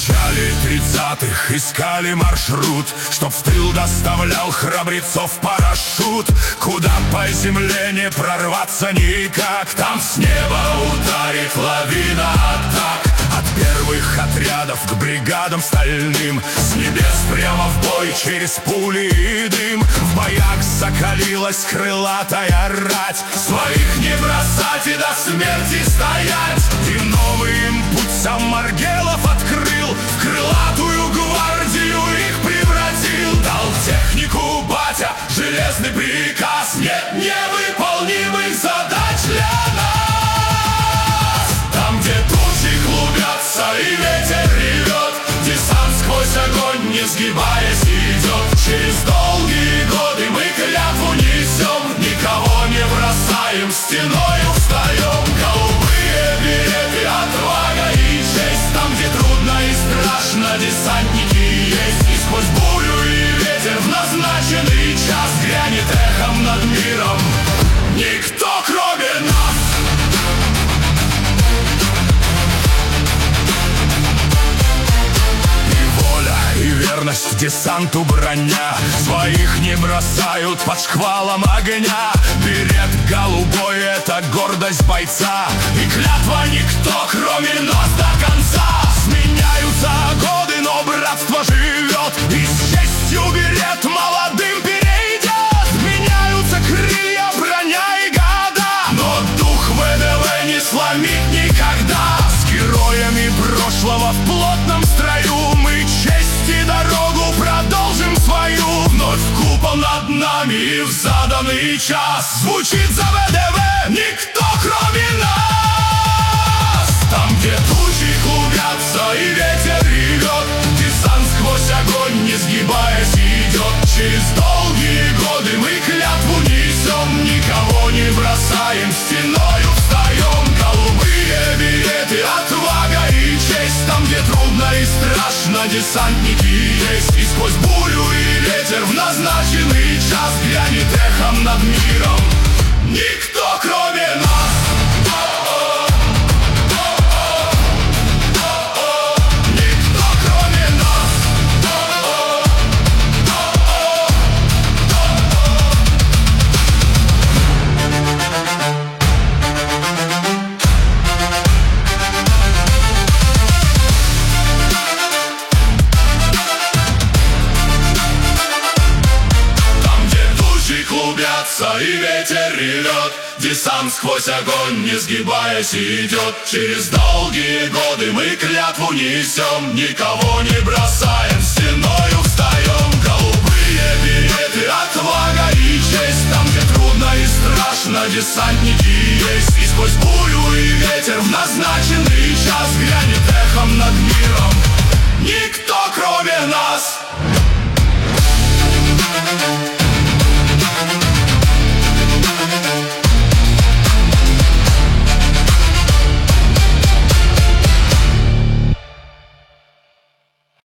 начале 30-х искали маршрут, чтоб в тыл доставлял храбрецов парашют. Куда по земле не прорваться никак, там с неба ударит лавина атак. От первых отрядов к бригадам стальным, с небес прямо в бой через пули и дым. В боях закалилась крылатая рать, своих не бросать и до смерти стоять. И новый им путь сам Маргелов открыл, в крылатую гвардию их превратил. Дал технику батя, железный приказ, нет невыполнимых задач для нас. Там, где тучи клубятся и ветер ревет, десант сквозь огонь, не сгибаясь, идет. Через долгие годы мы клятву несем, никого не бросаем, стеною встаем. Голубые береты, отвага и честь, там, где трудно и страшно, десантники есть. И сквозь бурю и ветер в назначенный час грянет эхом над миром никто, кроме нас. И верность десанту броня, своих не бросают под шквалом огня. Берет голубой — это гордость бойца, и клятва никто, кроме нас, до конца. Сменяются годы, но братство живет, и с честью берет молодым перейдет. Меняются крылья, броня и года, но дух ВДВ не сломить никогда. С героями прошлого в плотном строю мы честь и дорогу продолжим свою. Вновь купол над нами, и в заданный час звучит за ВДВ никто, кроме нас. Там, где тучи клубятся и ветер ревет, десант сквозь огонь, не сгибаясь, идет. Через долгие годы мы клятву несем, никого не бросаем, стеною встаем. Голубые береты, отвага и честь, там, где трудно и страшно, десантники есть. И сквозь бурю и ветер в назначенный час грянет эхом над миром никто, кроме нас. Никто, кроме нас. Клубятся и ветер ревет, десант сквозь огонь, не сгибаясь, идет. Через долгие годы мы клятву несем, никого не бросаем, стеною встаем. Голубые береты, отвага и честь, там, где трудно и страшно, десантники есть. И сквозь бурю и ветер в назначенный час грянет